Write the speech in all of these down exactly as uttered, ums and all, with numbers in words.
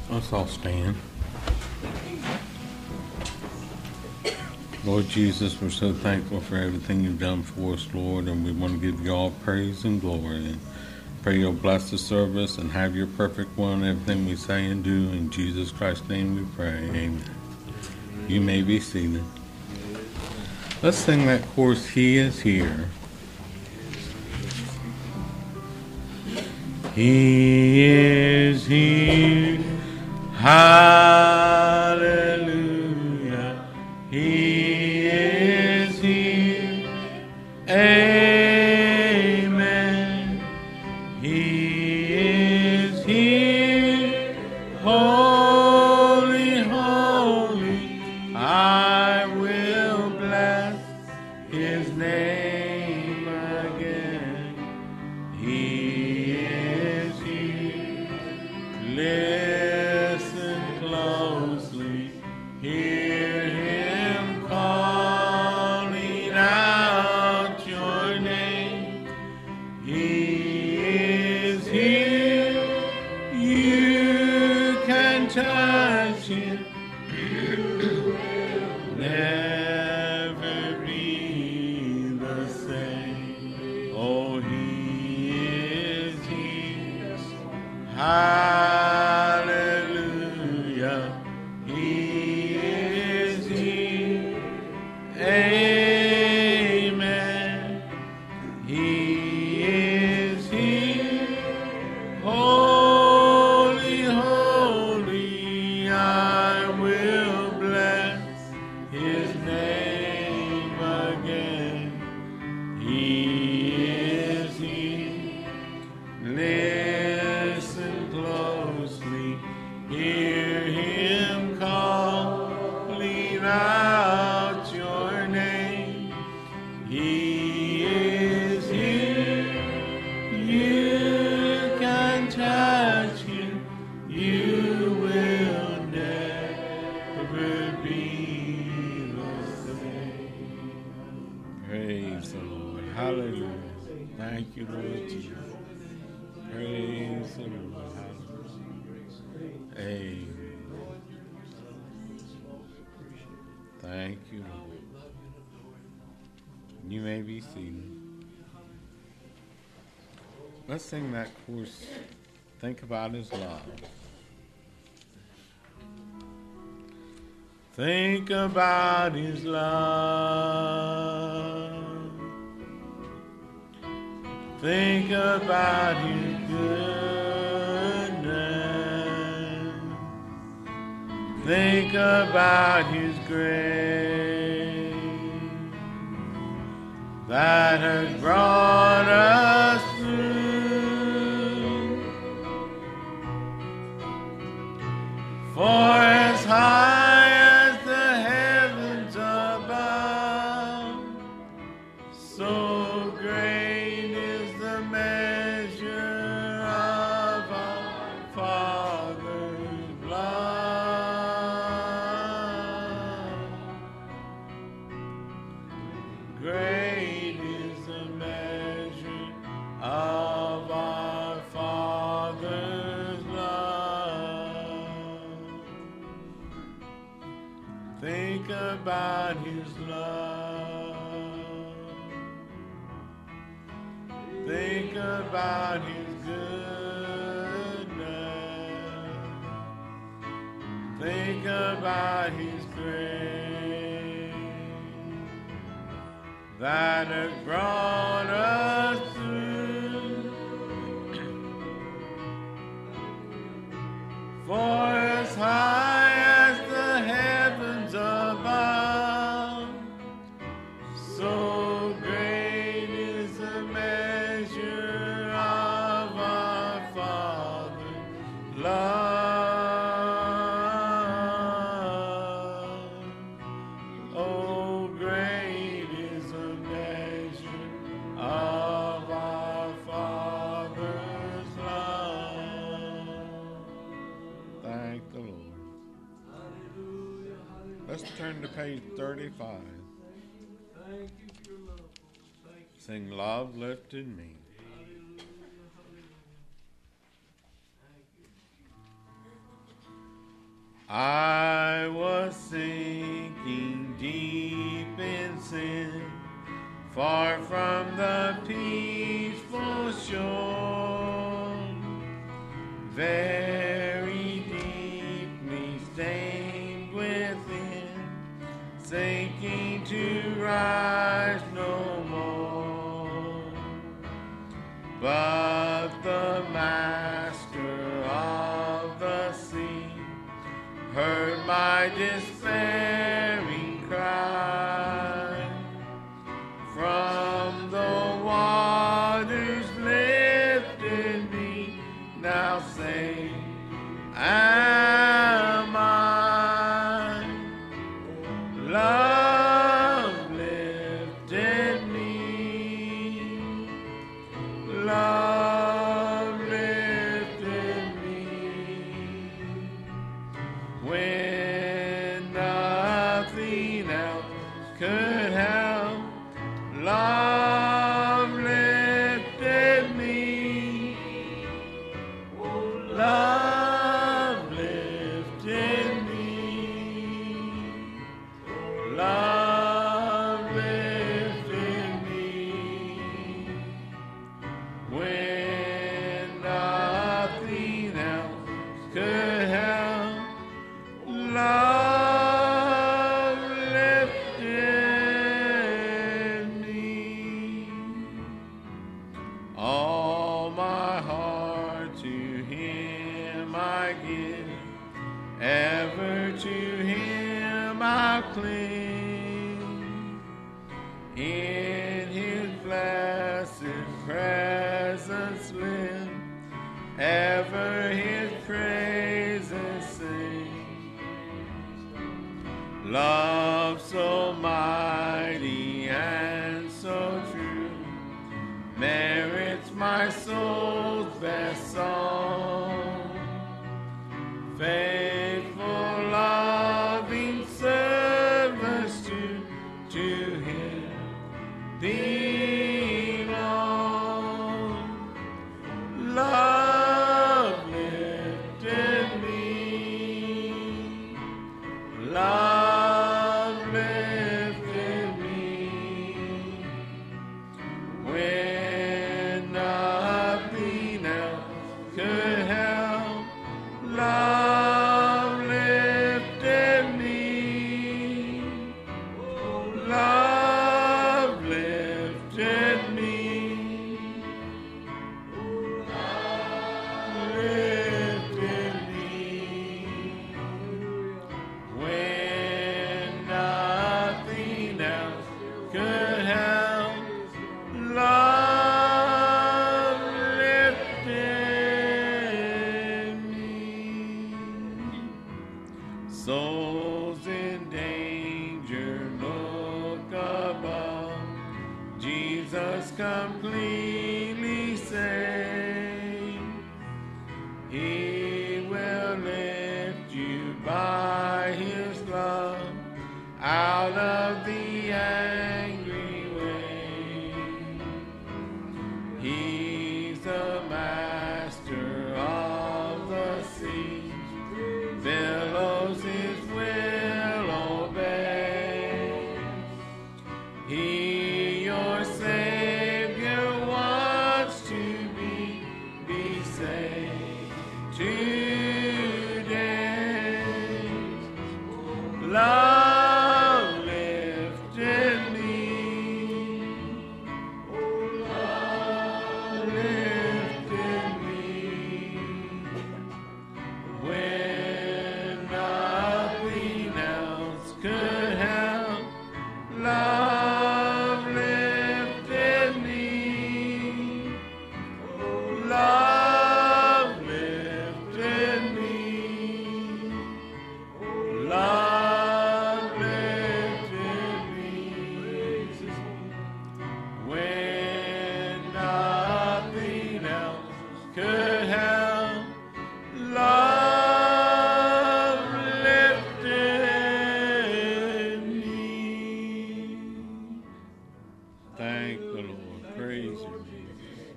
Let's all stand. Lord Jesus, we're so thankful for everything you've done for us, Lord, and we want to give you all praise and glory. And pray you'll bless the service and have your perfect will in everything we say and do. In Jesus Christ's name we pray. Amen. You may be seated. Let's sing that chorus, He is Here. He is here. Hallelujah. He is here. Amen. He is here. Holy, holy. I will bless his name again. He is here. Listen closely. Hear him calling out your name. He is here. You can touch him. Never be the same. Oh, he is here. Hallelujah. He is here. Amen. He is here. Holy, holy, I will bless his name again. He is here. Listen closely. Hear him calling out your name. He is here. You can touch him. You will never be the same. Praise the Lord. Hallelujah. Thank you, Lord Jesus. Praise the Lord. Hallelujah. Amen. Thank you, Lord. You may be seated. Let's sing that chorus, Think About His Love. Think about his love. Think about his goodness. Think about his grace that has brought us through. For as high as the heavens above, so great is the measure of our Father's love. Great is the measure of our Father's love. Think about his love. Think about his goodness. Think about his grace that has brought us through. For as high as the heavens above, so great is the measure of our Father's love. Oh, great is the measure of our Father's love. Thank the Lord. Let's turn to page thirty-five. Sing Love Lifted Me. I was sinking deep in sin, far from the peaceful shore, very deeply stained within, sinking to rise no more. But the master of the sea heard my despairing cry. From the waters lifted me, now safe am I. Love lifted me. Love lifted me. When nothing else could help, love lifted me. Love lifted me. Love lifted me. When nothing else could help, love lifted me. All my heart to Him I give, ever to Him I'll cling. In His blessed presence live, ever His praises sing. Love so mighty and so true merits my soul's best song. Faithful, loving service to, to Him belong. Love lifted me. Love lifted me. When nothing else could help, love lifted me. Love lifted me. Love lifted me. When nothing else could help, love lifted me. Souls in danger look above, Jesus completely saved. He will lift you by His love out of the angry wave. He's the master of the sea, billows His will obey. He, your Savior, wants to be, be saved today. Love lifted me. Love lifted me. When nothing else could help, love lifted me. Love lifted me. Love lifted me. When nothing else could help, love lifted me. Thank the Lord. Praise you, Jesus.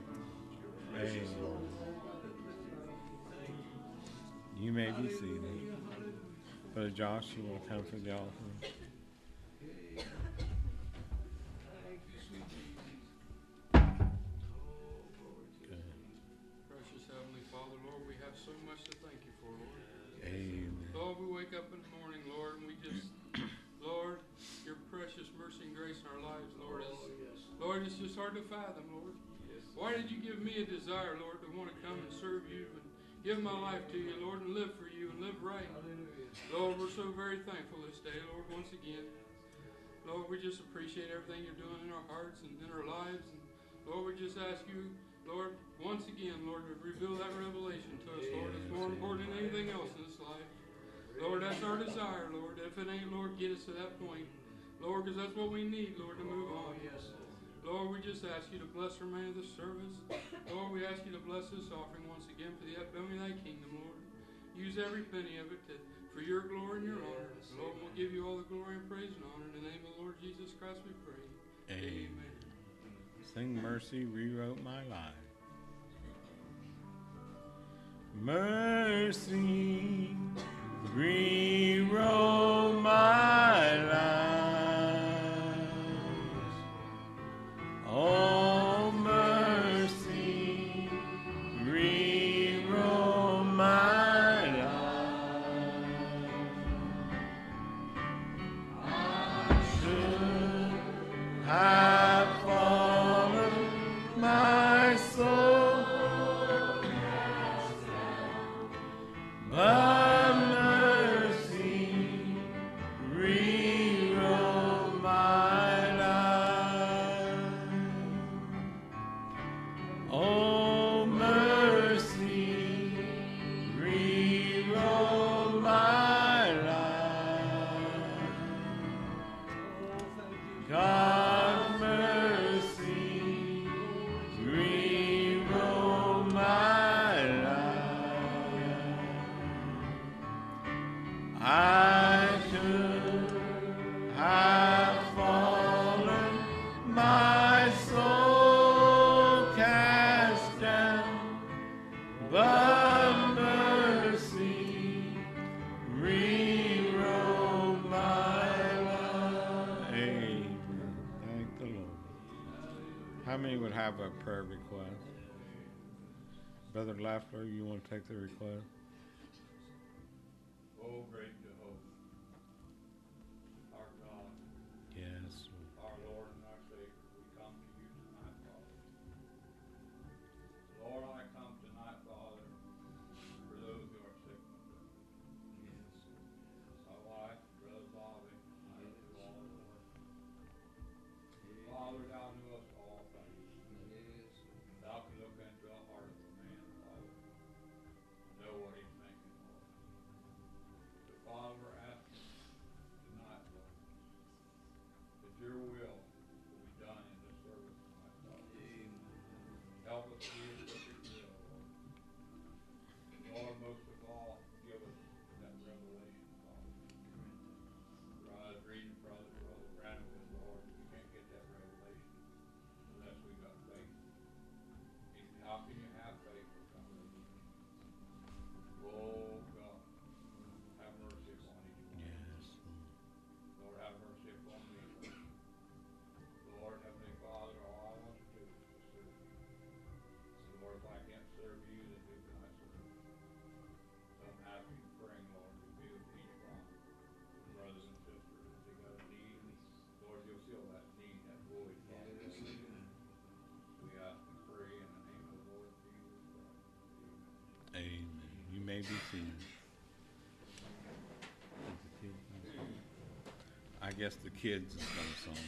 Amen. You may be seated. Brother Josh, you want to come for the offering? Precious Heavenly Father, Lord, we have so much to thank you for, Lord. Amen. Lord, we wake up in the morning, Lord, and we just, Lord, your precious mercy and grace in our lives, Lord, is, Lord, it's just hard to fathom, Lord. Why did you give me a desire, Lord, to want to come and serve you and give my life to you, Lord, and live for you and live right? Lord, we're so very thankful this day, Lord, once again. Lord, we just appreciate everything you're doing in our hearts and in our lives. And Lord, we just ask you, Lord, once again, Lord, to reveal that revelation to us, Lord. It's more important than anything else in this life. Lord, that's our desire, Lord. If it ain't, Lord, get us to that point. Lord, because that's what we need, Lord, to move on. Lord, we just ask you to bless the remainder of this service. Lord, we ask you to bless this offering once again for the upbuilding of thy kingdom, Lord. Use every penny of it to, for your glory and your honor. Lord, we'll give you all the glory and praise and honor. In the name of the Lord Jesus Christ we pray. Amen. Amen. Sing Mercy Rewrote My Life. Mercy rewrote my life. Oh, mercy rewrote my life. I should have fallen my soul, but mercy rewrote my life. Oh, mercy rewrote my life. God, mercy rewrote my life. I could have fallen, my soul cast down, but mercy rewrote my life. Amen. Thank the Lord. How many would have a prayer request? Brother Lafleur, you want to take the request? Oh, great Jehovah, our God, Yes. our Lord and our Savior, we come to you tonight, Father. Lord, I come tonight, Father, for those who are sick. Yes. My wife, Brother Bobby, I do all, Lord. Father, thou knewest all things. Yes. Thou can look into the heart of a man, Father, and know what he's thinking, Lord. So, Father, we're asking tonight, Lord, that your will will be done in this service tonight, Father. Amen. Help us to be a perfect will, Lord. And Lord, most of all, give us that revelation, Father. For I was reading Brother Brother Brannigan, Lord, we can't get that revelation unless we got faith. He said, how can you have faith without revelation? Oh, God. Have mercy upon each one. Yes. Lord, have mercy upon me. Lord, Heavenly Father, all I want to do is to serve you. So, Lord, if I can't serve you, then who can I serve? So I'm asking you, praying, Lord, to be with each one, brothers and sisters. If they got a need, Lord, you'll fill that need, that void, Father. Yes. We ask and pray in the name of the Lord Jesus Christ. Amen. Amen. You may be seated. I guess the kids is going to song.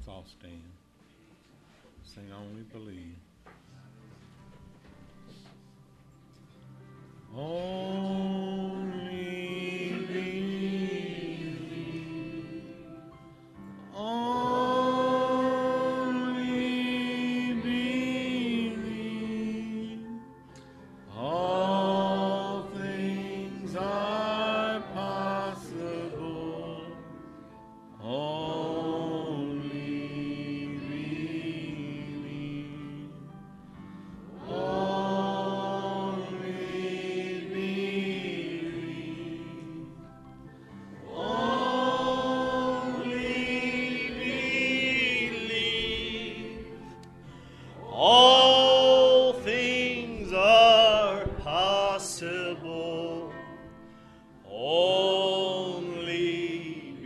Let's all stand. Sing Only Believe. Only believe. Only believe. All things are possible. Only believe. Only believe. Only believe. All things are possible. Only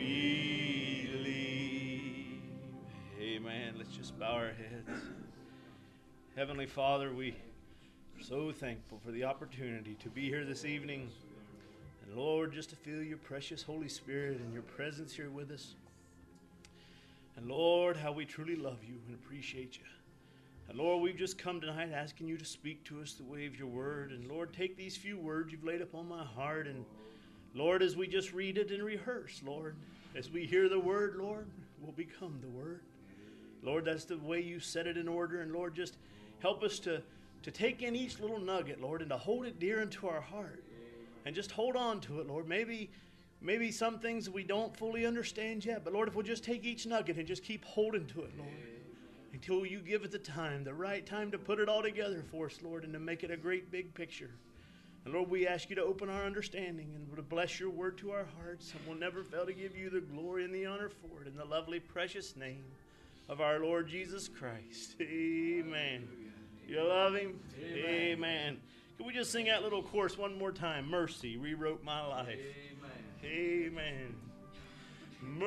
believe. Amen. Let's just bow our heads. Heavenly Father, we are so thankful for the opportunity to be here this evening. And Lord, just to feel your precious Holy Spirit and your presence here with us. And Lord, how we truly love you and appreciate you. And Lord, we've just come tonight asking you to speak to us the way of your word. And Lord, take these few words you've laid upon my heart. And Lord, as we just read it and rehearse, Lord, as we hear the word, Lord, we'll become the word. Lord, that's the way you set it in order. And Lord, just help us to, to take in each little nugget, Lord, and to hold it dear into our heart. And just hold on to it, Lord. Maybe, maybe some things we don't fully understand yet. But Lord, if we'll just take each nugget and just keep holding to it, Lord, until you give it the time, the right time to put it all together for us, Lord, and to make it a great big picture. And Lord, we ask you to open our understanding and to bless your word to our hearts. And we'll never fail to give you the glory and the honor for it in the lovely, precious name of our Lord Jesus Christ. Amen. You love him? Amen. Amen. Can we just sing that little chorus one more time? Mercy rewrote my life. Amen. Amen.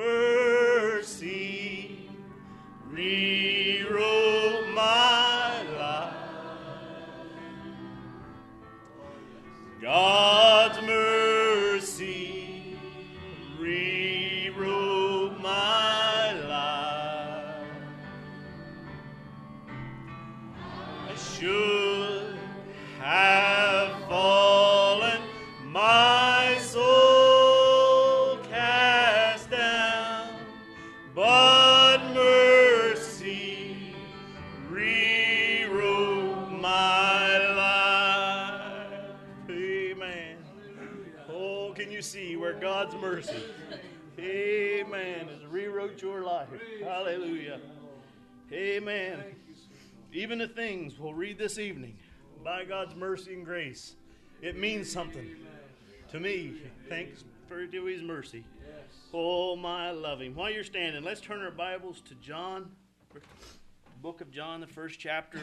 Mercy rewrote my life. God's mercy rewrote my life. I should have fallen, my soul cast down, but mercy rewrote my life. Amen. Oh, can you see where God's mercy, amen, has rewrote your life? Hallelujah. Amen. Even the things we'll read this evening, by God's mercy and grace, it means something to me. Thanks for to his mercy. Oh, my love him. While you're standing, let's turn our Bibles to John, book of John, the first chapter.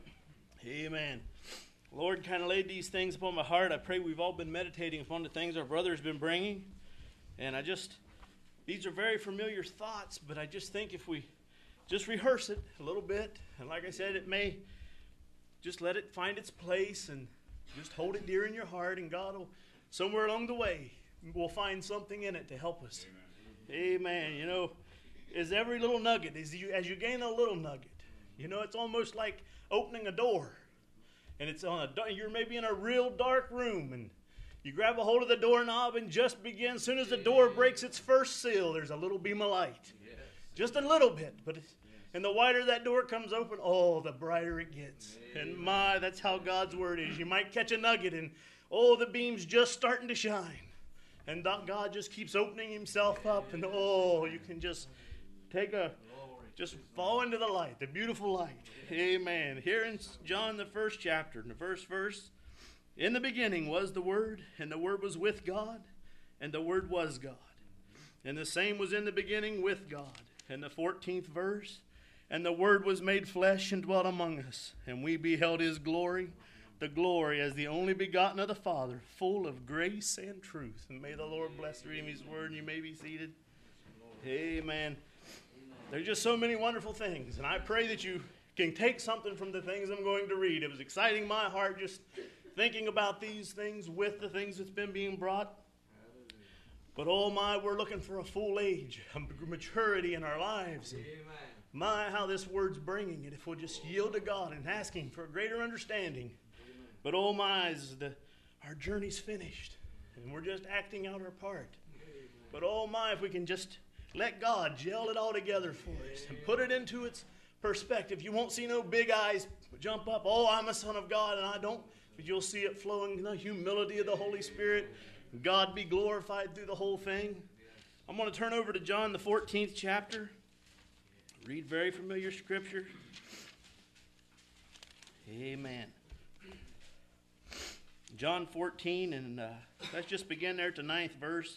Amen. Lord kind of laid these things upon my heart. I pray we've all been meditating upon the things our brother's been bringing. And I just, these are very familiar thoughts, but I just think if we just rehearse it a little bit, and like I said, it may just let it find its place and just hold it dear in your heart, and God will, somewhere along the way, we'll find something in it to help us. Amen. Amen. You know, as every little nugget, as you, as you gain a little nugget, you know, it's almost like opening a door. And it's on a, you're maybe in a real dark room, and you grab a hold of the doorknob and just begin. As soon as the door breaks its first seal, there's a little beam of light. Just a little bit, but it's, and the wider that door comes open, oh, the brighter it gets. And my, that's how God's word is. You might catch a nugget and, oh, the beam's just starting to shine. And God just keeps opening himself up, and oh, you can just take a, just fall into the light, the beautiful light. Amen. Here in John, the first chapter, in the first verse, in the beginning was the Word, and the Word was with God, and the Word was God. And the same was in the beginning with God. And the fourteenth verse, and the Word was made flesh and dwelt among us, and we beheld his glory, the glory as the only begotten of the Father, full of grace and truth. And may the Lord bless the reading of his word, and you may be seated. Amen. There's just so many wonderful things, and I pray that you can take something from the things I'm going to read. It was exciting my heart just thinking about these things with the things that's been being brought. But oh my, we're looking for a full age, a maturity in our lives. And My, how this word's bringing it if we'll just yield to God and ask Him for a greater understanding. But oh my, the, our journey's finished, and we're just acting out our part. But oh my, if we can just let God gel it all together for us and put it into its perspective. You won't see no big eyes jump up, oh, I'm a son of God, and I don't. But you'll see it flowing in the humility of the Holy Spirit. God be glorified through the whole thing. I'm going to turn over to John, the fourteenth chapter. Read very familiar scripture. Amen. John fourteen, and uh, let's just begin there at the ninth verse.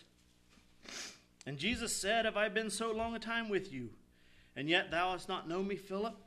And Jesus said, have I been so long a time with you, and yet thou hast not known me, Philip?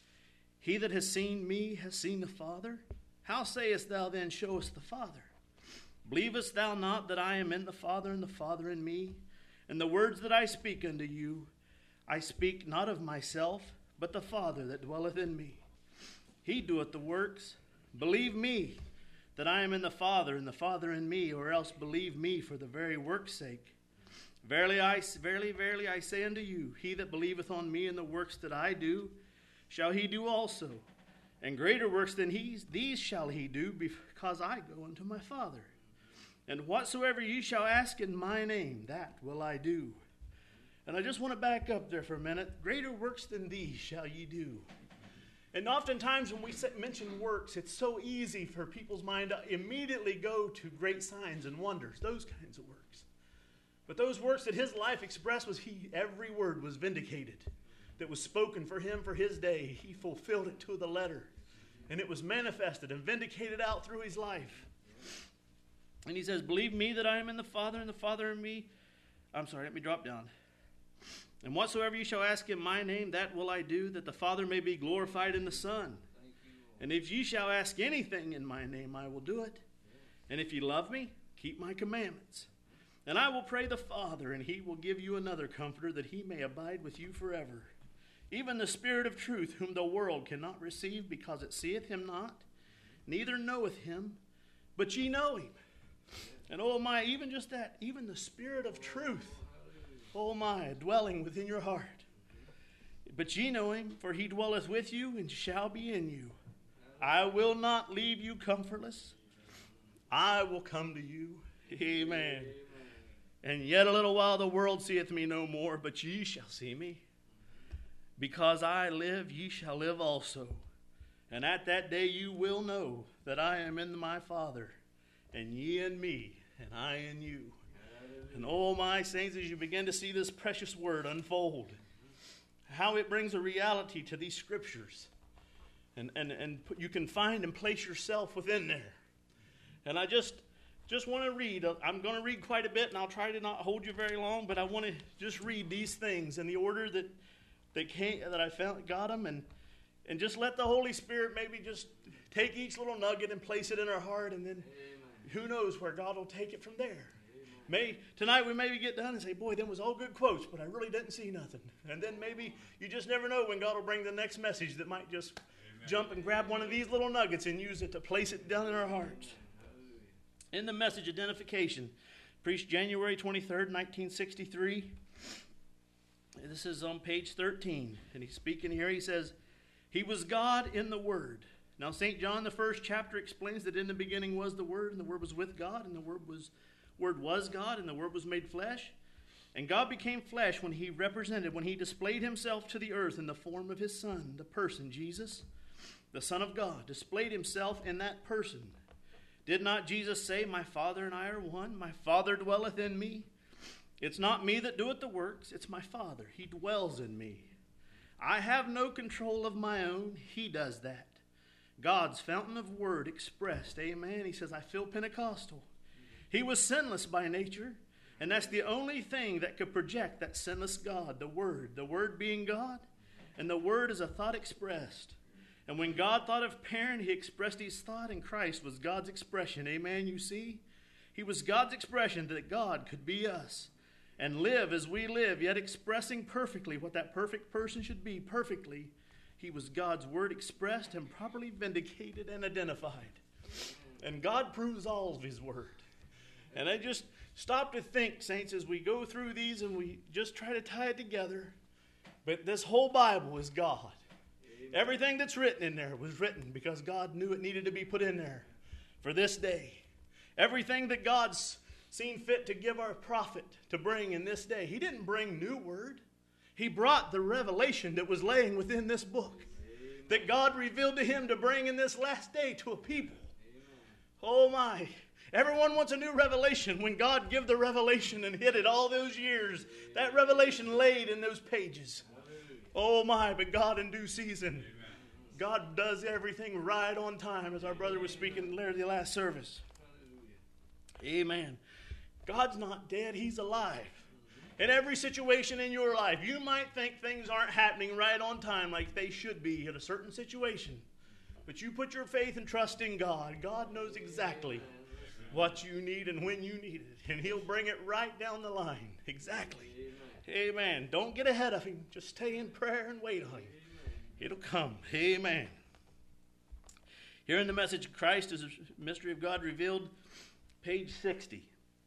He that has seen me has seen the Father. How sayest thou then, show us the Father? Believest thou not that I am in the Father, and the Father in me? And the words that I speak unto you, I speak not of myself, but the Father that dwelleth in me. He doeth the works. Believe me that I am in the Father, and the Father in me, or else believe me for the very work's sake. Verily, I, verily, verily, I say unto you, he that believeth on me and the works that I do, shall he do also. And greater works than these, these shall he do, because I go unto my Father. And whatsoever ye shall ask in my name, that will I do. And I just want to back up there for a minute. Greater works than these shall ye do. And oftentimes when we mention works, it's so easy for people's mind to immediately go to great signs and wonders, those kinds of works. But those works that his life expressed was he, every word was vindicated that was spoken for him for his day. He fulfilled it to the letter. And it was manifested and vindicated out through his life. And he says, believe me that I am in the Father, and the Father in me. I'm sorry, let me drop down. And whatsoever you shall ask in my name, that will I do, that the Father may be glorified in the Son. And if ye shall ask anything in my name, I will do it. And if ye love me, keep my commandments. And I will pray the Father, and he will give you another Comforter, that he may abide with you forever. Even the Spirit of truth, whom the world cannot receive, because it seeth him not, neither knoweth him, but ye know him. And oh my, even just that, even the Spirit of truth, oh my, dwelling within your heart. But ye know him, for he dwelleth with you, and shall be in you. I will not leave you comfortless. I will come to you. Amen. And yet a little while the world seeth me no more, but ye shall see me. Because I live, ye shall live also. And at that day you will know that I am in my Father, and ye in me, and I in you. And oh my saints, as you begin to see this precious word unfold, how it brings a reality to these scriptures. And, and, and put, you can find and place yourself within there. And I just... Just want to read. I'm going to read quite a bit, and I'll try to not hold you very long, but I want to just read these things in the order that that came, that I found, got them, and and just let the Holy Spirit maybe just take each little nugget and place it in our heart, and then Amen. Who knows where God will take it from there. Amen. May tonight we maybe get done and say, boy, them was all good quotes, but I really didn't see nothing. And then maybe you just never know when God will bring the next message that might just Amen. Jump and grab one of these little nuggets and use it to place it down in our hearts. In the Message identification, preached January twenty-third, nineteen sixty-three. This is on page thirteen. And he's speaking here. He says, he was God in the Word. Now, Saint John, the first chapter, explains that in the beginning was the Word, and the Word was with God, and the Word was, Word was God, and the Word was made flesh. And God became flesh when he represented, when he displayed himself to the earth in the form of his Son, the person, Jesus, the Son of God, displayed himself in that person. Did not Jesus say, my Father and I are one? My Father dwelleth in me. It's not me that doeth the works. It's my Father. He dwells in me. I have no control of my own. He does that. God's fountain of word expressed. Amen. He says, I feel Pentecostal. He was sinless by nature. And that's the only thing that could project that sinless God, the Word. The Word being God. And the Word is a thought expressed. And when God thought of parent, he expressed his thought, and Christ was God's expression. Amen, you see? He was God's expression that God could be us and live as we live, yet expressing perfectly what that perfect person should be perfectly. He was God's word expressed and properly vindicated and identified. And God proves all of his word. And I just stop to think, saints, as we go through these and we just try to tie it together, But this whole Bible is God. Everything that's written in there was written because God knew it needed to be put in there for this day. Everything that God's seen fit to give our prophet to bring in this day. He didn't bring new word. He brought the revelation that was laying within this book that God revealed to him to bring in this last day to a people. Oh my. Everyone wants a new revelation. When God gave the revelation and hid it all those years, that revelation laid in those pages. Oh my, but God in due season. God does everything right on time, as our brother was speaking in the last service. Amen. God's not dead. He's alive. In every situation in your life, you might think things aren't happening right on time like they should be in a certain situation. But you put your faith and trust in God. God knows exactly what you need and when you need it. And He'll bring it right down the line. Exactly. Amen. Amen. Don't get ahead of Him. Just stay in prayer and wait on Him. It'll come. Amen. Here in the Message of Christ is a mystery of God revealed, page sixty.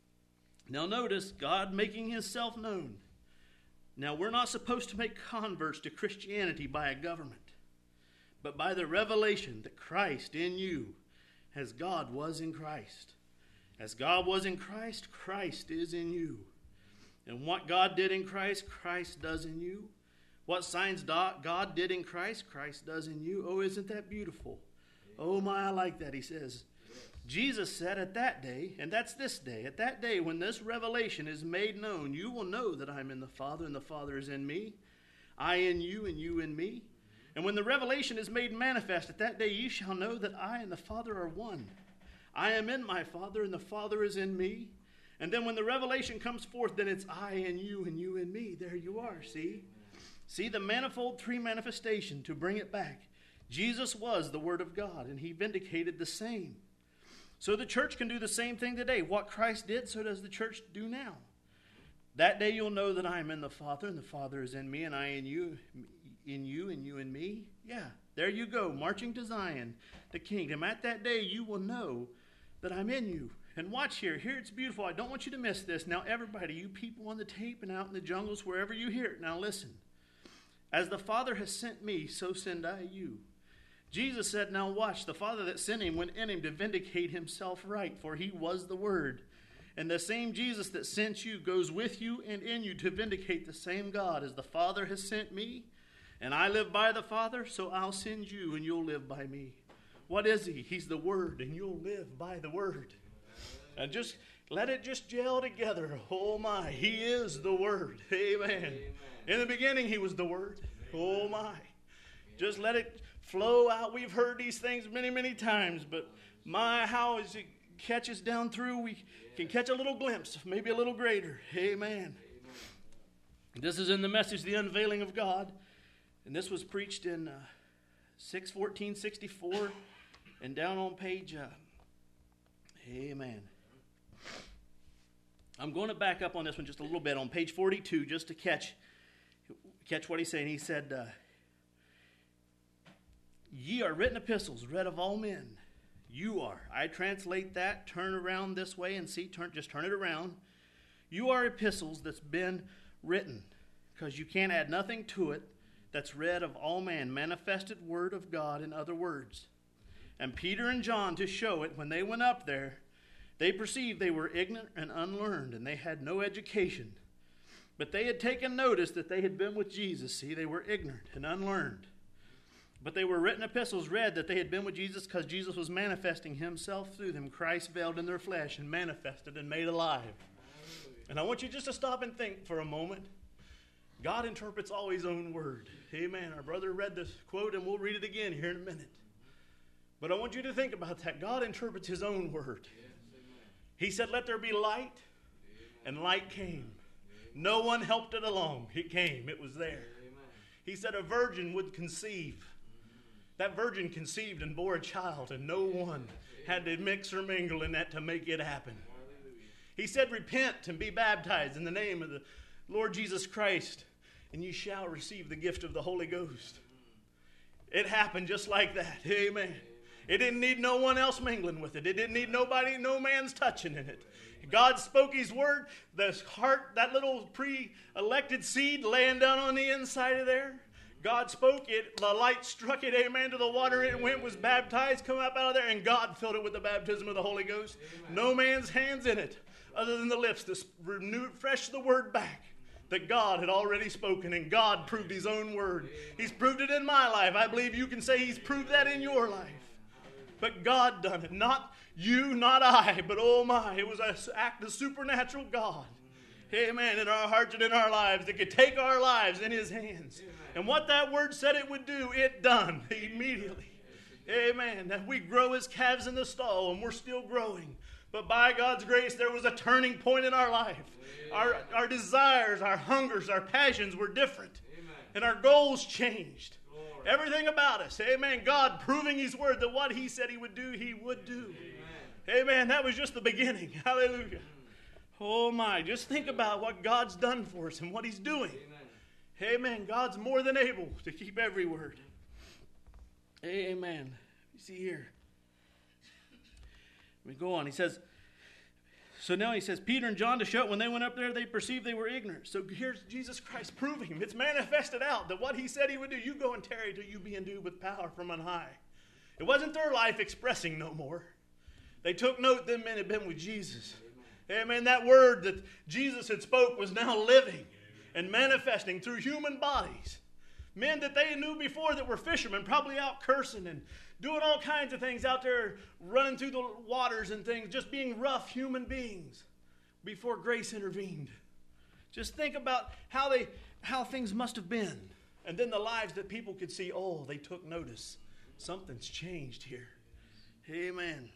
Now notice, God making Himself known. Now we're not supposed to make converts to Christianity by a government, but by the revelation that Christ in you, as God was in Christ. As God was in Christ, Christ is in you. And what God did in Christ, Christ does in you. What signs God did in Christ, Christ does in you. Oh, isn't that beautiful? Oh my, I like that. He says, Jesus said at that day, and that's this day, at that day when this revelation is made known, you will know that I'm in the Father and the Father is in me, I in you and you in me. And when the revelation is made manifest, at that day you shall know that I and the Father are one. I am in my Father and the Father is in me. And then when the revelation comes forth, then it's I and you and you and me. There you are, see? See the manifold three manifestation to bring it back. Jesus was the Word of God, and He vindicated the same. So the church can do the same thing today. What Christ did, so does the church do now. That day you'll know that I am in the Father, and the Father is in me, and I in you, in you, and you in me. Yeah, there you go, marching to Zion, the kingdom. At that day you will know that I'm in you. And watch here. Here it's beautiful. I don't want you to miss this. Now everybody, you people on the tape and out in the jungles, wherever you hear it, now listen. As the Father has sent me, so send I you. Jesus said, now watch, the Father that sent Him went in Him to vindicate Himself right, for He was the Word. And the same Jesus that sent you goes with you and in you to vindicate the same God. As the Father has sent me, and I live by the Father, so I'll send you and you'll live by me. What is He? He's the Word, and you'll live by the Word. And just let it just gel together. Oh my, He is the Word. Amen. Amen. In the beginning He was the Word. Oh my. Just let it flow out. We've heard these things many, many times, but my, how as it catches down through, we can catch a little glimpse, maybe a little greater. Amen. Amen. This is in the message, The Unveiling of God, and this was preached in uh, six fourteen sixty-four, and down on page, uh, amen. I'm going to back up on this one just a little bit, on page forty-two, just to catch, catch what he's saying. He said, uh, ye are written epistles, read of all men. You are. I translate that, turn around this way and see, turn, just turn it around. You are epistles that's been written, because you can't add nothing to it, that's read of all man, manifested word of God in other words. And Peter and John, to show it, when they went up there, they perceived they were ignorant and unlearned, and they had no education. But they had taken notice that they had been with Jesus. See, they were ignorant and unlearned. But they were written epistles read that they had been with Jesus because Jesus was manifesting Himself through them. Christ veiled in their flesh and manifested and made alive. And I want you just to stop and think for a moment. God interprets all His own word. Amen. Our brother read this quote, and we'll read it again here in a minute. But I want you to think about that. God interprets His own word. He said, let there be light, and light came. No one helped it along. It came. It was there. He said a virgin would conceive. That virgin conceived and bore a child, and no one had to mix or mingle in that to make it happen. He said, repent and be baptized in the name of the Lord Jesus Christ, and ye shall receive the gift of the Holy Ghost. It happened just like that. Amen. It didn't need no one else mingling with it. It didn't need nobody, no man's touching in it. God spoke his word. The heart, that little pre-elected seed laying down on the inside of there. God spoke it. The light struck it. Amen. To the water it went, was baptized, come up out of there, and God filled it with the baptism of the Holy Ghost. Amen. No man's hands in it other than the lips to renew, fresh the word back that God had already spoken, and God proved his own word. He's proved it in my life. I believe you can say he's proved that in your life. But God done it. Not you, not I, but oh my, it was an act of supernatural God. Amen. In our hearts and in our lives, that could take our lives in his hands. And what that word said it would do, it done immediately. Amen. That we grow as calves in the stall, and we're still growing. But by God's grace, there was a turning point in our life. Our, our desires, our hungers, our passions were different. And our goals changed. Everything about us. Amen. God proving his word that what he said he would do, he would do. Amen. Amen. That was just the beginning. Hallelujah. Oh my. Just think about what God's done for us and what he's doing. Amen. Amen. God's more than able to keep every word. Amen. You see here. We go on. He says, so now he says, Peter and John to show it, when they went up there, they perceived they were ignorant. So here's Jesus Christ proving him. It's manifested out that what he said he would do, you go and tarry till you be endued with power from on high. It wasn't their life expressing no more. They took note them men had been with Jesus. Amen. Amen. That word that Jesus had spoke was now living and manifesting through human bodies. Men that they knew before that were fishermen, probably out cursing and doing all kinds of things out there, running through the waters and things, just being rough human beings before grace intervened. Just think about how they, how things must have been. And then the lives that people could see, oh, they took notice. Something's changed here. Amen.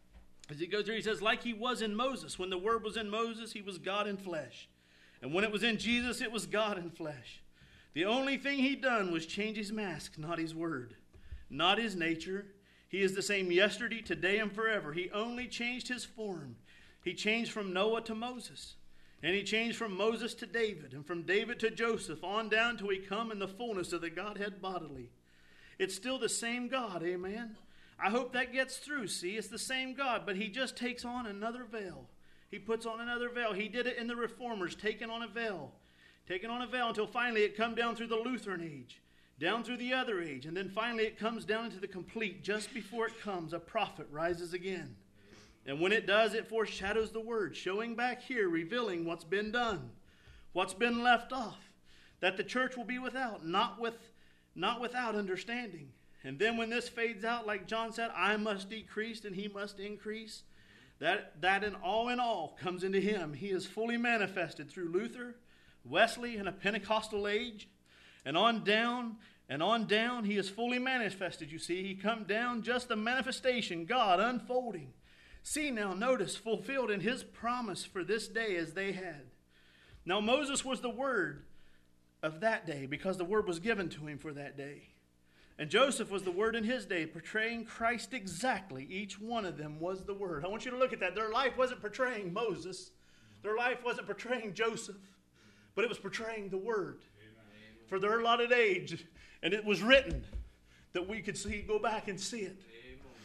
As he goes through, he says, like he was in Moses. When the word was in Moses, he was God in flesh. And when it was in Jesus, it was God in flesh. The only thing he done was change his mask, not his word. Not his nature. He is the same yesterday, today, and forever. He only changed his form. He changed from Noah to Moses. And he changed from Moses to David, and from David to Joseph, on down till he come in the fullness of the Godhead bodily. It's still the same God, amen? I hope that gets through, see? It's the same God, but he just takes on another veil. He puts on another veil. He did it in the Reformers, taking on a veil. Taking on a veil until finally it come down through the Lutheran age. Down through the other age, and then finally it comes down into the complete. Just before it comes, a prophet rises again. And when it does, it foreshadows the word, showing back here, revealing what's been done, what's been left off, that the church will be without, not with, not without understanding. And then when this fades out, like John said, I must decrease and he must increase, that, that in all in all comes into him. He is fully manifested through Luther, Wesley, and a Pentecostal age. And on down, and on down, he is fully manifested, you see. He come down, just the manifestation, God unfolding. See now, notice, fulfilled in his promise for this day as they had. Now Moses was the word of that day, because the word was given to him for that day. And Joseph was the word in his day, portraying Christ exactly. Each one of them was the word. I want you to look at that. Their life wasn't portraying Moses. Their life wasn't portraying Joseph. But it was portraying the word. For their allotted age, and it was written that we could see, go back and see it. Amen.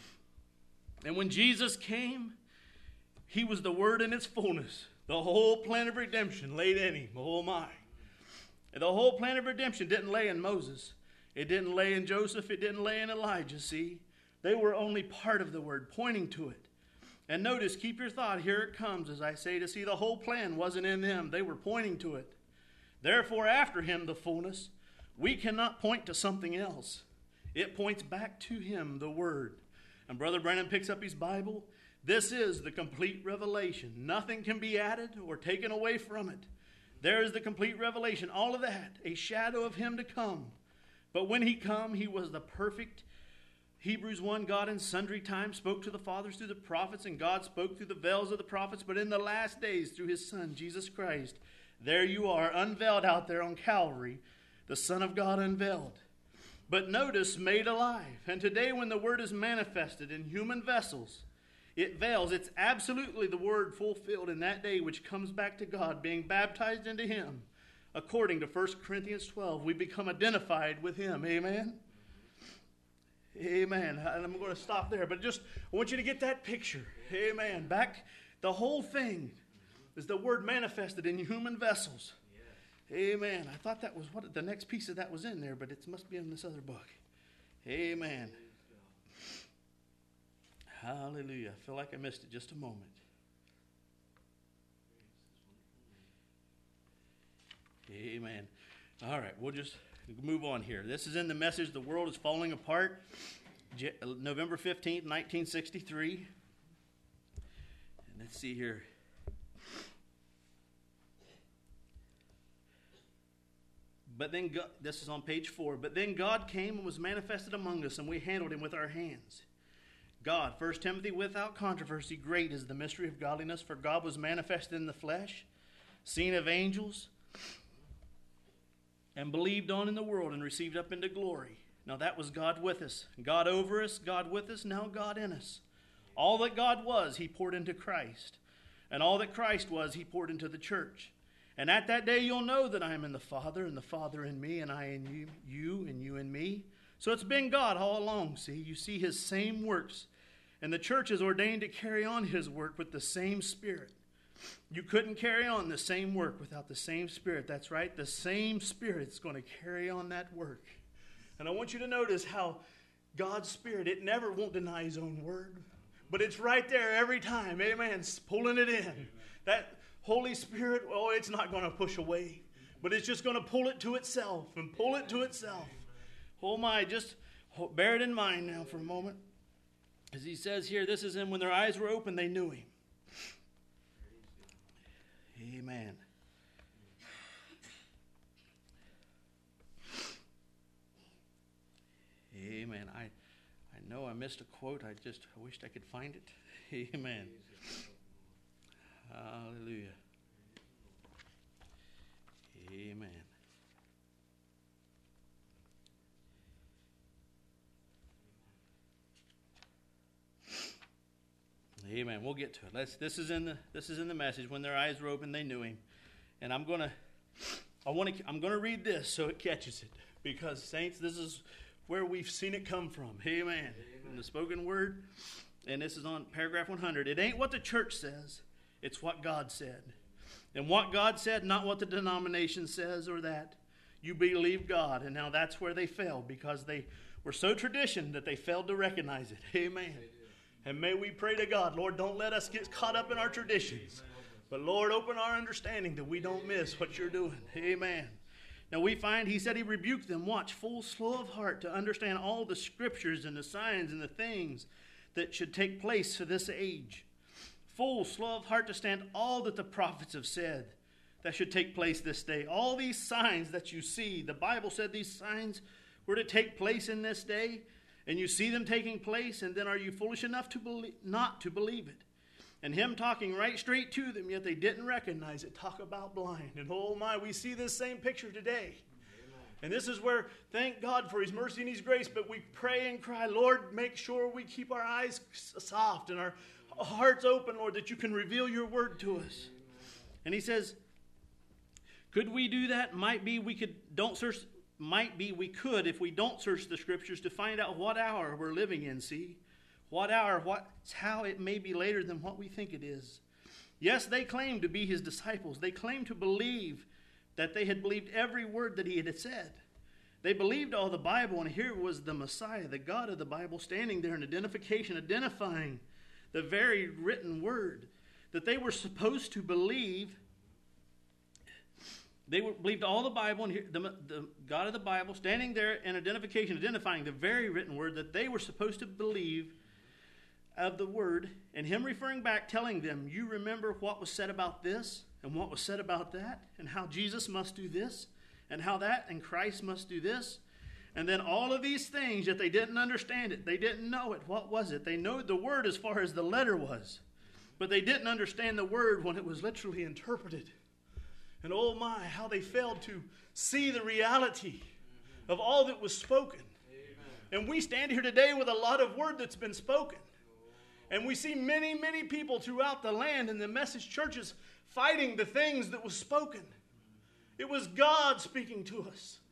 And when Jesus came, he was the word in its fullness. The whole plan of redemption laid in him. Oh my. And the whole plan of redemption didn't lay in Moses. It didn't lay in Joseph. It didn't lay in Elijah, see. They were only part of the word, pointing to it. And notice, keep your thought, here it comes, as I say, to see the whole plan wasn't in them. They were pointing to it. Therefore, after him, the fullness, we cannot point to something else. It points back to him, the word. And Brother Brennan picks up his Bible. This is the complete revelation. Nothing can be added or taken away from it. There is the complete revelation. All of that, a shadow of him to come. But when he come, he was the perfect. Hebrews one, God in sundry times spoke to the fathers through the prophets, and God spoke through the veils of the prophets, but in the last days through his Son, Jesus Christ. There you are, unveiled out there on Calvary, the Son of God unveiled. But notice, made alive. And today when the word is manifested in human vessels, it veils. It's absolutely the word fulfilled in that day, which comes back to God, being baptized into him. According to First Corinthians twelve, we become identified with him. Amen? Amen. And I'm going to stop there, but just I want you to get that picture. Amen. Back, the whole thing is the word manifested in human vessels. Amen. I thought that was what the next piece of that was in there, but it must be in this other book. Amen. Hallelujah. I feel like I missed it just a moment. Amen. All right, we'll just move on here. This is in the message, The World is Falling Apart, November fifteenth, nineteen sixty-three. And let's see here. But then God, this is on page four. But then God came and was manifested among us, and we handled him with our hands. God, First Timothy, without controversy, great is the mystery of godliness, for God was manifested in the flesh, seen of angels, and believed on in the world, and received up into glory. Now that was God with us. God over us, God with us, now God in us. All that God was, he poured into Christ. And all that Christ was, he poured into the church. And at that day you'll know that I am in the Father, and the Father in me, and I in you, you and you in me. So it's been God all along, see? You see his same works. And the church is ordained to carry on his work with the same Spirit. You couldn't carry on the same work without the same Spirit. That's right. The same Spirit's going to carry on that work. And I want you to notice how God's Spirit, it never won't deny his own word. But it's right there every time. Amen. It's pulling it in. Amen. That Holy Spirit, oh, it's not going to push away. But it's just going to pull it to itself and pull it to itself. Oh my, just bear it in mind now for a moment. As he says here, this is in when their eyes were open, they knew him. Amen. Amen. I, I know I missed a quote. I just I wished I could find it. Amen. Hallelujah. Amen. Amen. We'll get to it. Let's, this is in the this is in the message. When their eyes were open, they knew him. And I'm gonna I want to I'm gonna read this so it catches it, because saints, this is where we've seen it come from. Amen. Amen. In the spoken word, and this is on paragraph one hundred. It ain't what the church says; it's what God said. And what God said, not what the denomination says or that. You believe God, and now that's where they failed, because they were so tradition that they failed to recognize it. Amen. And may we pray to God, Lord, don't let us get caught up in our traditions. But Lord, open our understanding that we don't miss what you're doing. Amen. Now we find, he said he rebuked them, watch, full, slow of heart to understand all the scriptures and the signs and the things that should take place for this age. Full, slow of heart to stand all that the prophets have said that should take place this day. All these signs that you see, the Bible said these signs were to take place in this day. And you see them taking place, and then are you foolish enough to believe, not to believe it? And him talking right straight to them, yet they didn't recognize it. Talk about blind. And oh my, we see this same picture today. Amen. And this is where, thank God for his mercy and his grace, but we pray and cry, Lord, make sure we keep our eyes soft and our hearts open, Lord, that you can reveal your word to us. Amen. And he says, could we do that? Might be we could, don't search... Might be we could if we don't search the scriptures to find out what hour we're living in, see? What hour, what's how it may be later than what we think it is. Yes, they claimed to be his disciples. They claimed to believe that they had believed every word that he had said. They believed all the Bible, and here was the Messiah, the God of the Bible, standing there in identification, identifying the very written word that they were supposed to believe. They believed all the Bible, and the, the God of the Bible, standing there in identification, identifying the very written word that they were supposed to believe of the word, and him referring back, telling them, you remember what was said about this, and what was said about that, and how Jesus must do this, and how that, and Christ must do this. And then all of these things, yet they didn't understand it. They didn't know it. What was it? They knew the word as far as the letter was, but they didn't understand the word when it was literally interpreted. And oh my, how they failed to see the reality of all that was spoken. Amen. And we stand here today with a lot of word that's been spoken. And we see many, many people throughout the land in the message churches fighting the things that was spoken. It was God speaking to us.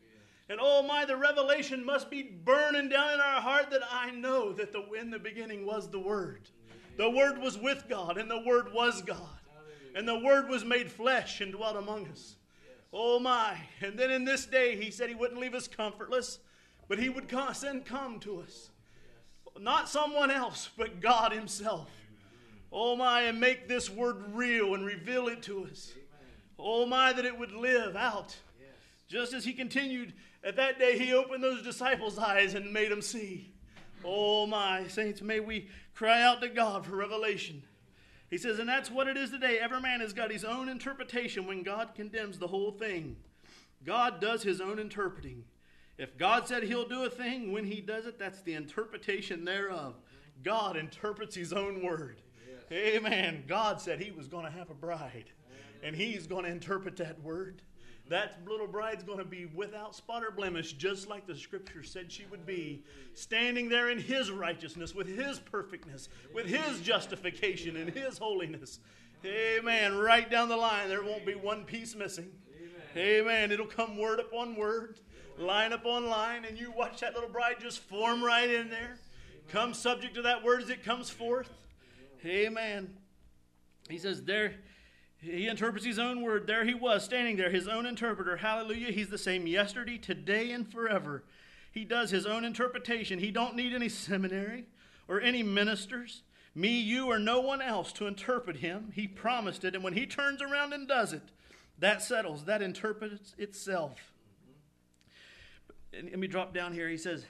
And oh my, the revelation must be burning down in our heart that I know that the, in the beginning was the Word. The Word was with God, and the Word was God. And the Word was made flesh and dwelt among us. Oh my. And then in this day, he said he wouldn't leave us comfortless, but he would come, send come to us. Not someone else, but God himself. Oh my, and make this Word real and reveal it to us. Oh my, that it would live out. Just as he continued, at that day he opened those disciples' eyes and made them see. Oh my, saints, may we cry out to God for revelation. He says, and that's what it is today. Every man has got his own interpretation when God condemns the whole thing. God does his own interpreting. If God said he'll do a thing, when he does it, that's the interpretation thereof. God interprets his own word. Yes. Amen. God said he was going to have a bride, and he's going to interpret that word. That little bride's going to be without spot or blemish, just like the scripture said she would be, standing there in his righteousness, with his perfectness, with his justification and his holiness. Amen. Right down the line, there won't be one piece missing. Amen. It'll come word upon word, line upon line, and you watch that little bride just form right in there. Come subject to that word as it comes forth. Amen. He says there, he interprets his own word. There he was, standing there, his own interpreter. Hallelujah. He's the same yesterday, today, and forever. He does his own interpretation. He don't need any seminary or any ministers, me, you, or no one else to interpret him. He promised it, and when he turns around and does it, that settles, that interprets itself. And let me drop down here. He says,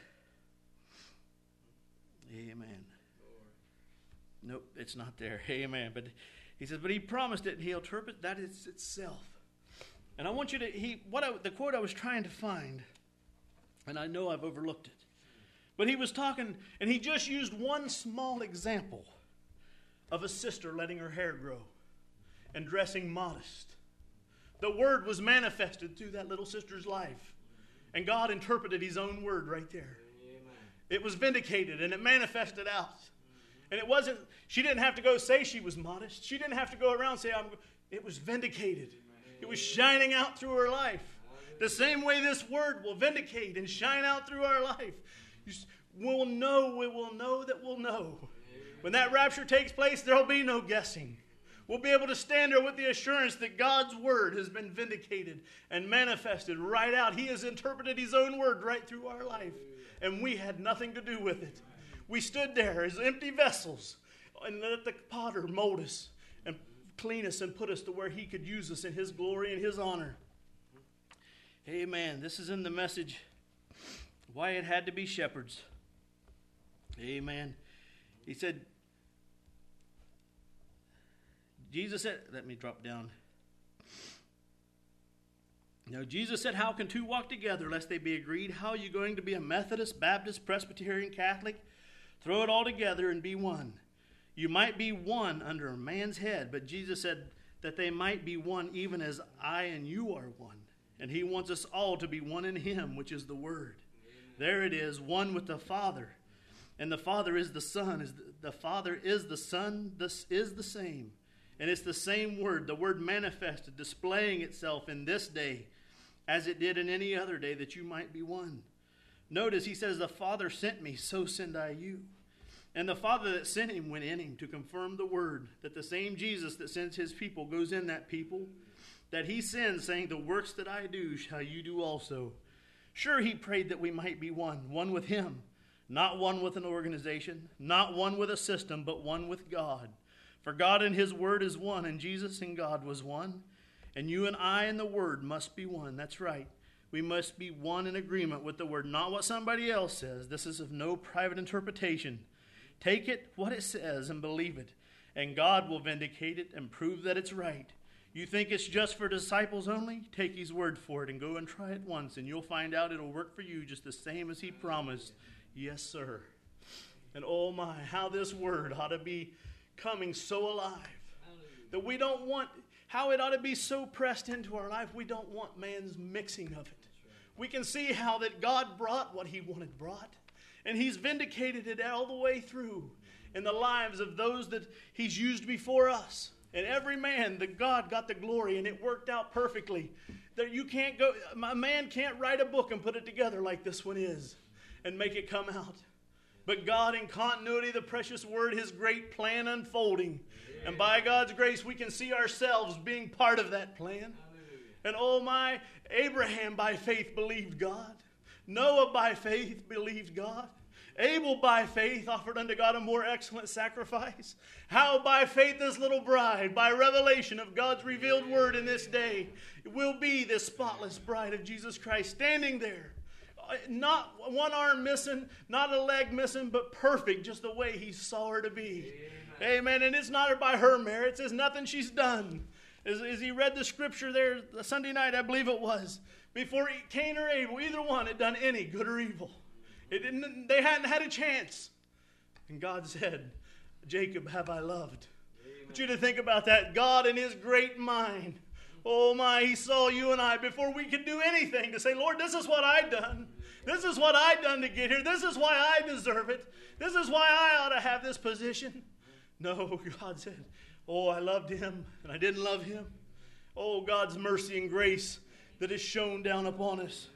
amen. Nope, it's not there. Amen. But he says, but he promised it, and he'll interpret that it's itself. And I want you to, he, what I, the quote I was trying to find, and I know I've overlooked it, but he was talking, and he just used one small example of a sister letting her hair grow and dressing modest. The word was manifested through that little sister's life, and God interpreted his own word right there. Amen. It was vindicated, and it manifested out. And it wasn't, she didn't have to go say she was modest. She didn't have to go around and say, I'm, it was vindicated. It was shining out through her life. The same way this word will vindicate and shine out through our life. We'll know, we will know that we'll know. When that rapture takes place, there'll be no guessing. We'll be able to stand there with the assurance that God's word has been vindicated and manifested right out. He has interpreted his own word right through our life. And we had nothing to do with it. We stood there as empty vessels and let the potter mold us and clean us and put us to where he could use us in his glory and his honor. Amen. This is in the message, why it had to be shepherds. Amen. He said, Jesus said, let me drop down. Now, Jesus said, how can two walk together lest they be agreed? How are you going to be a Methodist, Baptist, Presbyterian, Catholic? Throw it all together and be one. You might be one under a man's head, but Jesus said that they might be one even as I and you are one. And he wants us all to be one in him, which is the Word. Amen. There it is, one with the Father. And the Father is the Son. Is the, the Father is the Son. This is the same. And it's the same Word, the Word manifested, displaying itself in this day as it did in any other day, that you might be one. Notice he says, the Father sent me, so send I you. And the Father that sent him went in him to confirm the word, that the same Jesus that sends his people goes in that people, that he sends, saying, the works that I do shall you do also. Sure, he prayed that we might be one, one with him, not one with an organization, not one with a system, but one with God. For God and his word is one, and Jesus and God was one, and you and I and the word must be one. That's right. We must be one in agreement with the word, not what somebody else says. This is of no private interpretation. Take it, what it says, and believe it, and God will vindicate it and prove that it's right. You think it's just for disciples only? Take his word for it and go and try it once, and you'll find out it'll work for you just the same as he promised. Yes, sir. And oh my, how this word ought to be coming so alive that we don't want, how it ought to be so pressed into our life, we don't want man's mixing of it. We can see how that God brought what he wanted brought, and he's vindicated it all the way through in the lives of those that he's used before us. And every man, the God got the glory, and it worked out perfectly. That you can't go, a man can't write a book and put it together like this one is and make it come out. But God, in continuity, the precious word, his great plan unfolding. Yeah. And by God's grace, we can see ourselves being part of that plan. Hallelujah. And oh my, Abraham by faith believed God. Noah by faith believed God. Abel by faith offered unto God a more excellent sacrifice. How by faith this little bride, by revelation of God's revealed word in this day, will be this spotless bride of Jesus Christ, standing there. Not one arm missing, not a leg missing, but perfect just the way he saw her to be. Amen. Amen. And it's not by her merits. It's nothing she's done. As, as he read the scripture there the Sunday night, I believe it was, before Cain or Abel, either one had done any good or evil. It didn't, they hadn't had a chance. And God said, Jacob have I loved. Amen. I want you to think about that. God in his great mind. Oh my, he saw you and I before we could do anything to say, Lord, this is what I've done. This is what I've done to get here. This is why I deserve it. This is why I ought to have this position. No, God said, oh, I loved him and I didn't love him. Oh, God's mercy and grace that is shown down upon us.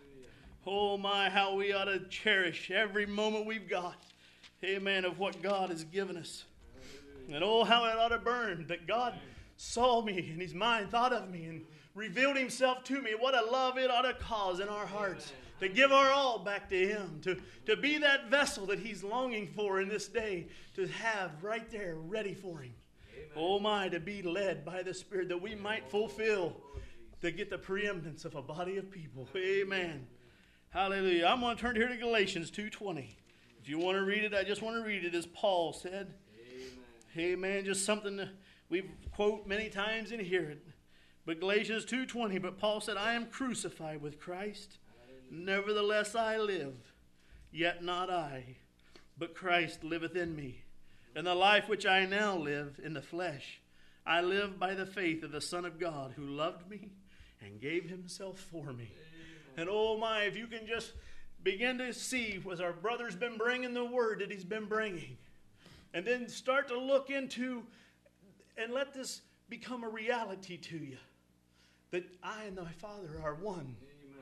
Oh my, how we ought to cherish every moment we've got. Amen, of what God has given us. And oh, how it ought to burn that God saw me and his mind thought of me and revealed himself to me. What a love it ought to cause in our hearts to give our all back to him, to, to be that vessel that he's longing for in this day, to have right there ready for him. Amen. Oh my, to be led by the Spirit that we might fulfill, to get the preeminence of a body of people. Amen. Hallelujah. I'm going to turn here to Galatians two twenty. If you want to read it, I just want to read it as Paul said. Amen. Amen. Just something that we quote many times and hear it. But Galatians two twenty, but Paul said, I am crucified with Christ. Nevertheless I live, yet not I, but Christ liveth in me. And the life which I now live in the flesh, I live by the faith of the Son of God, who loved me and gave himself for me. And oh my, if you can just begin to see, as our brother's been bringing the word that he's been bringing, and then start to look into, and let this become a reality to you, that I and my Father are one.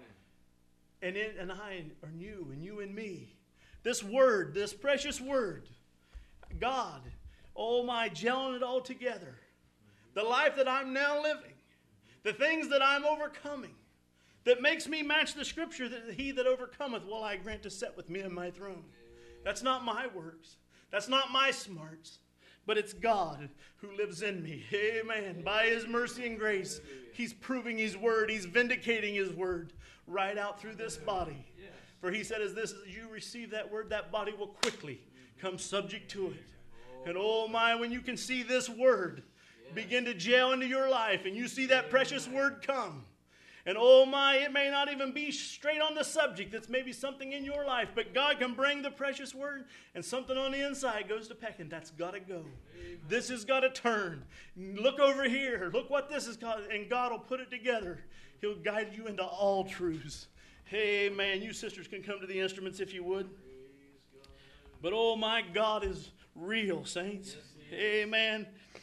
And, in, and I and you, and you and me. This word, this precious word, God, oh my, gelling it all together. The life that I'm now living, the things that I'm overcoming, that makes me match the scripture that he that overcometh will I grant to sit with me in my throne. That's not my works. That's not my smarts. But it's God who lives in me. Amen. By his mercy and grace, he's proving his word. He's vindicating his word right out through this body. For he said, as this as you receive that word, that body will quickly come subject to it. And oh my, when you can see this word begin to gel into your life, and you see that precious word come, and oh my, it may not even be straight on the subject. That's maybe something in your life. But God can bring the precious word, and something on the inside goes to pecking. That's got to go. Amen. This has got to turn. Look over here. Look what this is called. And God will put it together. He'll guide you into all truths. Hey, man, you sisters can come to the instruments if you would. But oh my, God is real, saints. Yes, Amen. Amen.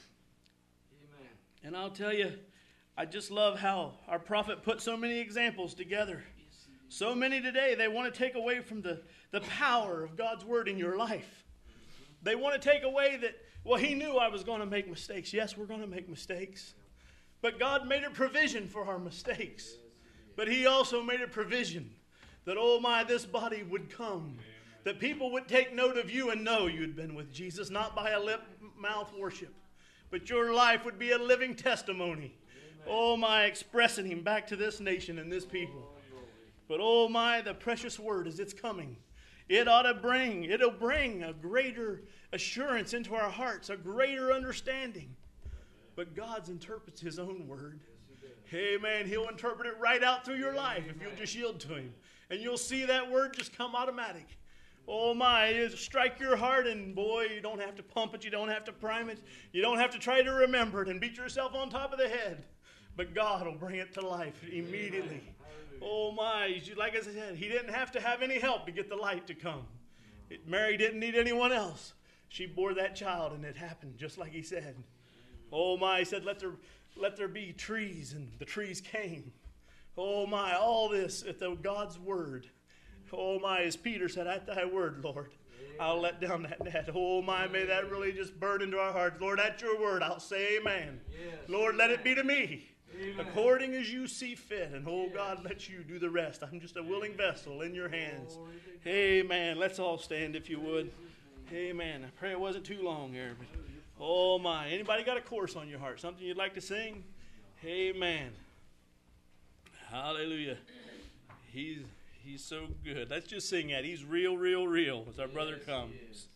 And I'll tell you, I just love how our prophet put so many examples together. So many today, they want to take away from the, the power of God's word in your life. They want to take away that, well, he knew I was going to make mistakes. Yes, we're going to make mistakes. But God made a provision for our mistakes. But he also made a provision that, oh my, this body would come. That people would take note of you and know you'd been with Jesus, not by a lip mouth worship. But your life would be a living testimony. Oh my, expressing him back to this nation and this people. But oh my, the precious word as it's coming, it ought to bring, it'll bring a greater assurance into our hearts, a greater understanding. But God interprets his own word. Amen. He'll interpret it right out through your life if you'll just yield to him. And you'll see that word just come automatic. Oh my, it'll strike your heart, and boy, you don't have to pump it, you don't have to prime it, you don't have to try to remember it and beat yourself on top of the head. But God will bring it to life immediately. Oh my, like I said, he didn't have to have any help to get the light to come. It, Mary didn't need anyone else. She bore that child and it happened just like he said. Oh my, he said, let there, let there be trees, and the trees came. Oh my, all this at the God's word. Oh my, as Peter said, at thy word, Lord, I'll let down that net. Oh my, may that really just burn into our hearts. Lord, at your word, I'll say amen. Yes. Lord, let it be to me, amen, according as you see fit. And oh God, let you do the rest. I'm just a willing vessel in your hands. Amen. Let's all stand if you would. Amen. I pray it wasn't too long here. But oh my, anybody got a chorus on your heart? Something you'd like to sing? Amen. Hallelujah. He's He's so good. Let's just sing that. He's real, real, real as our brother comes.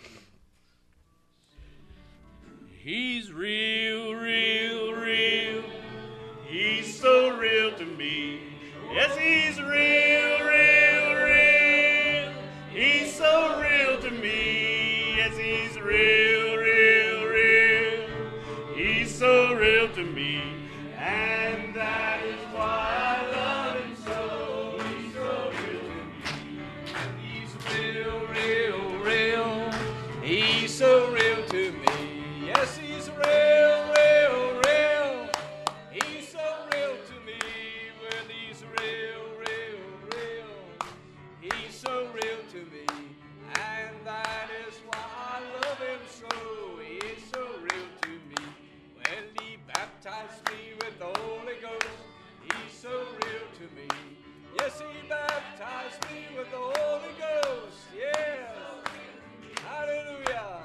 He's real, real, real. He's so real to me. Yes, he's real, real, real. He's so real to me. Yes, he's real, real, real. He's so real to me. And that is why I love him so. He's so real to me. Yes, he's real, real, real. He's so real to me. Well, he's real, real, real. He's so real to me. And that is why I love him so. He's so real to me. When he baptized me with the Holy Ghost, he's so real to me. Yes, he baptized me with the Holy Ghost. Yes. Hallelujah.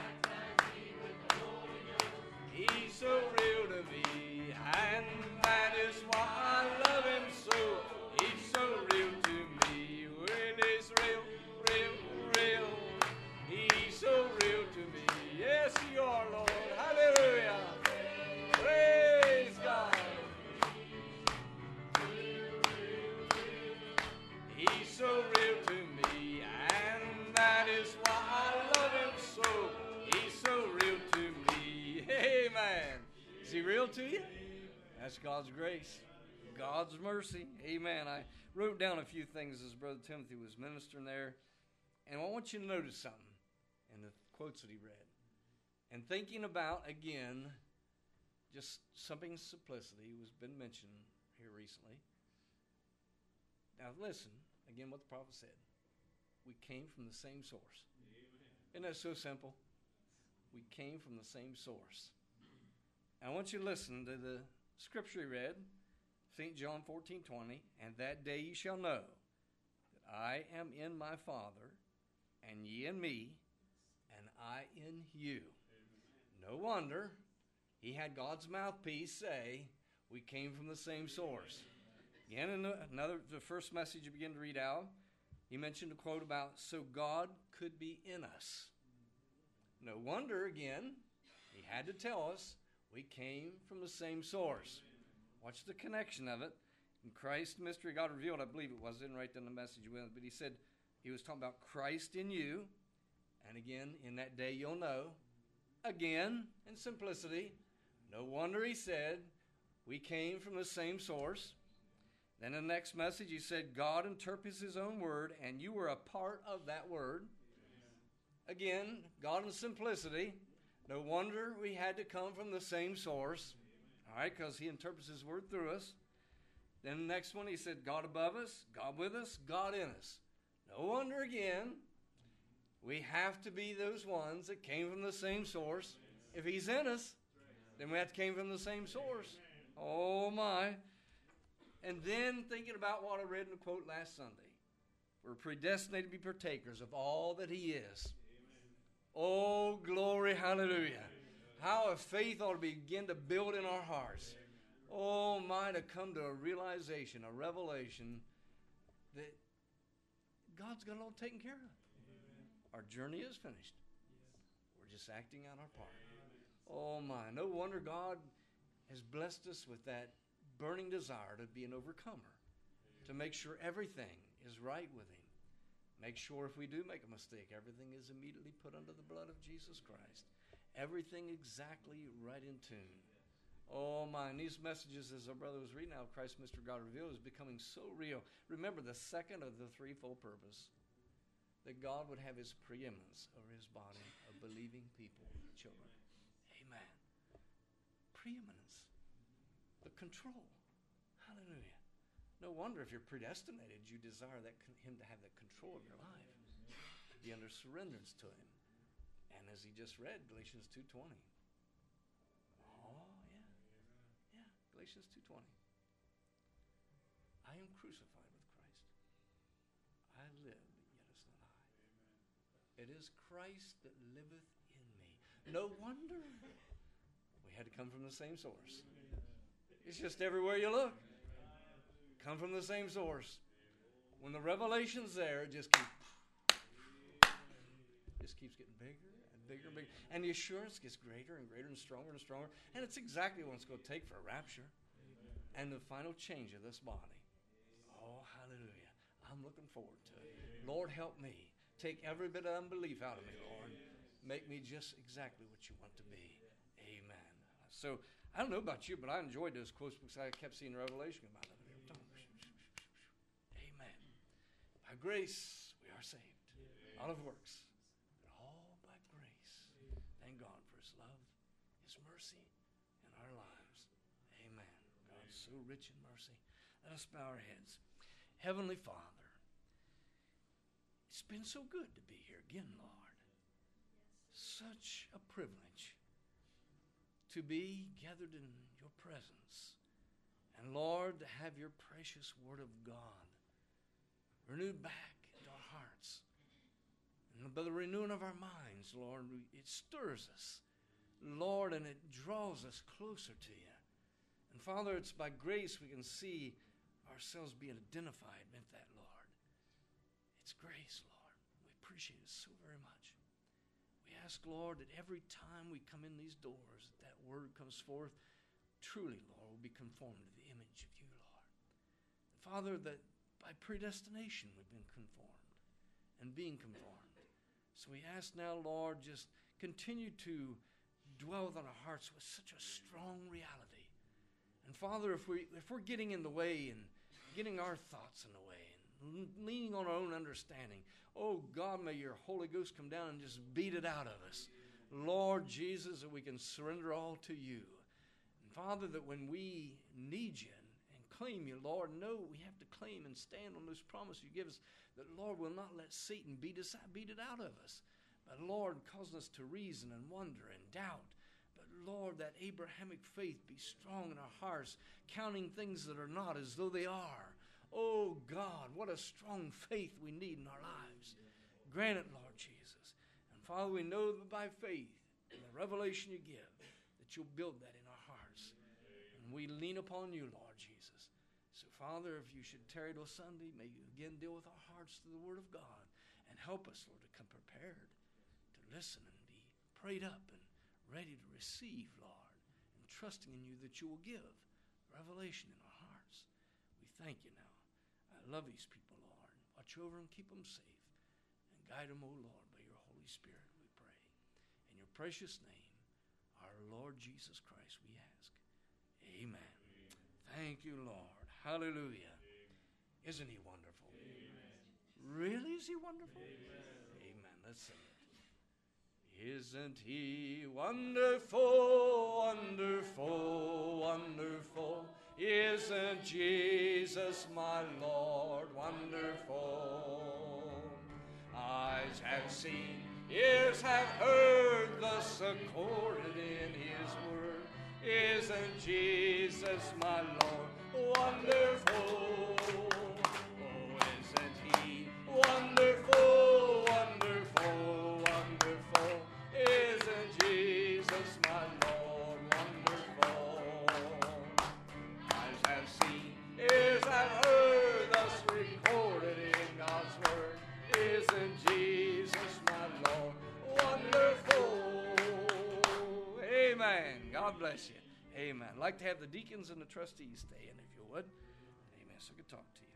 He's so real to me, and that is why I love him so. He's so real to me. When he's real, real, real. He's so real to me. Yes, you are, Lord. Hallelujah. Praise God. He's so real to me, and that is why I love him so. He's so real to me. Amen. Is he real to you? That's God's grace, God's mercy. Amen. I wrote down a few things as Brother Timothy was ministering there, and I want you to notice something in the quotes that he read. And thinking about, again, just something simplicity was been mentioned here recently. Now listen, again, what the prophet said. We came from the same source. Isn't that so simple? We came from the same source. I want you to listen to the scripture he read, Saint John fourteen twenty, and that day ye shall know that I am in my Father, and ye in me, and I in you. No wonder he had God's mouthpiece say, we came from the same source. Again, in another, the first message you begin to read out, he mentioned a quote about, so God could be in us. No wonder, again, he had to tell us we came from the same source. Watch the connection of it. In Christ, mystery God revealed, I believe it was, I didn't write down the message with it, but he said, he was talking about Christ in you, and again, in that day you'll know. Again, in simplicity, no wonder he said, we came from the same source. Then in the next message, he said, God interprets his own word, and you were a part of that word. Again, God in simplicity. No wonder we had to come from the same source. All right, because he interprets his word through us. Then the next one, he said, God above us, God with us, God in us. No wonder again, we have to be those ones that came from the same source. If he's in us, then we have to came from the same source. Oh my. And then thinking about what I read in the quote last Sunday. We're predestinated to be partakers of all that he is. Amen. Oh, glory, hallelujah. Amen. How a faith ought to begin to build in our hearts. Amen. Oh, my, to come to a realization, a revelation that God's got it all taken care of. Amen. Our journey is finished. Yes. We're just acting out our part. Amen. Oh, my, no wonder God has blessed us with that burning desire to be an overcomer, to make sure everything is right with him. Make sure if we do make a mistake, everything is immediately put under the blood of Jesus Christ. Everything exactly right in tune. Oh my, and these messages, as our brother was reading out, Christ, Mister God Revealed, is becoming so real. Remember the second of the threefold purpose, that God would have his preeminence over his body of believing people, children. Amen. preeminence, the control. Hallelujah. No wonder if you're predestinated, you desire that him to have that control of your life. Be under surrenderance to him. And as he just read, Galatians two twenty. Oh, yeah. Yeah, Galatians two twenty. I am crucified with Christ. I live, but yet it's not I. It is Christ that liveth in me. No wonder we had to come from the same source. It's just everywhere you look. Come from the same source. When the revelation's there, it just keeps, just keeps getting bigger and bigger and bigger. And the assurance gets greater and greater and stronger and stronger. And it's exactly what it's going to take for a rapture and the final change of this body. Oh, hallelujah. I'm looking forward to it. Lord, help me. Take every bit of unbelief out of me, Lord. Make me just exactly what you want to be. Amen. So, I don't know about you, but I enjoyed those quotes because I kept seeing Revelation come out of it every time. Amen. By grace, we are saved. Not of works, but all by grace. Thank God for his love, his mercy in our lives. Amen. God's so rich in mercy. Let us bow our heads. Heavenly Father, it's been so good to be here again, Lord. Such a privilege to be gathered in your presence. And Lord, to have your precious word of God renewed back into our hearts. And by the renewing of our minds, Lord, it stirs us, Lord, and it draws us closer to you. And Father, it's by grace we can see ourselves being identified with that, Lord. It's grace, Lord. We appreciate it so very much. We ask, Lord, that every time we come in these doors, that that word comes forth, truly, Lord, will be conformed to the image of you, Lord. And Father, that by predestination we've been conformed and being conformed. So we ask now, Lord, just continue to dwell within our hearts with such a strong reality. And Father, if, we, if we're getting in the way and getting our thoughts in the way and leaning on our own understanding, oh God, may your Holy Ghost come down and just beat it out of us. Lord Jesus, that we can surrender all to you. And Father, that when we need you and claim you, Lord, know we have to claim and stand on those promises you give us, that Lord will not let Satan beat us out, beat it out of us. But Lord, cause us to reason and wonder and doubt. But Lord, that Abrahamic faith be strong in our hearts, counting things that are not as though they are. Oh God, what a strong faith we need in our lives. Grant it, Lord Jesus. And Father, we know that by faith and the revelation you give, that you'll build that in our hearts. And we lean upon you, Lord Jesus. So Father, if you should tarry till Sunday, may you again deal with our hearts through the Word of God. And help us, Lord, to come prepared to listen and be prayed up and ready to receive, Lord, and trusting in you that you will give revelation in our hearts. We thank you now. I love these people, Lord. Watch over them, keep them safe, and guide them, O Lord, by your Holy Spirit, we pray. In your precious name, our Lord Jesus Christ, we ask. Amen. Amen. Thank you, Lord. Hallelujah. Amen. Isn't he wonderful? Amen. Really, is he wonderful? Amen. Amen. Let's sing it. Isn't he wonderful, wonderful, wonderful? Isn't Jesus my Lord wonderful? Eyes have seen, ears have heard, thus accorded in his word. Isn't Jesus my Lord wonderful? Oh, isn't he wonderful, wonderful, wonderful? Isn't Jesus my Lord wonderful? Eyes have seen, ears have heard, thus recorded in God's word. Isn't Jesus my Lord wonderful? Amen. God bless you. Amen. I'd like to have the deacons and the trustees stay in if you would. Amen. So good talk to you.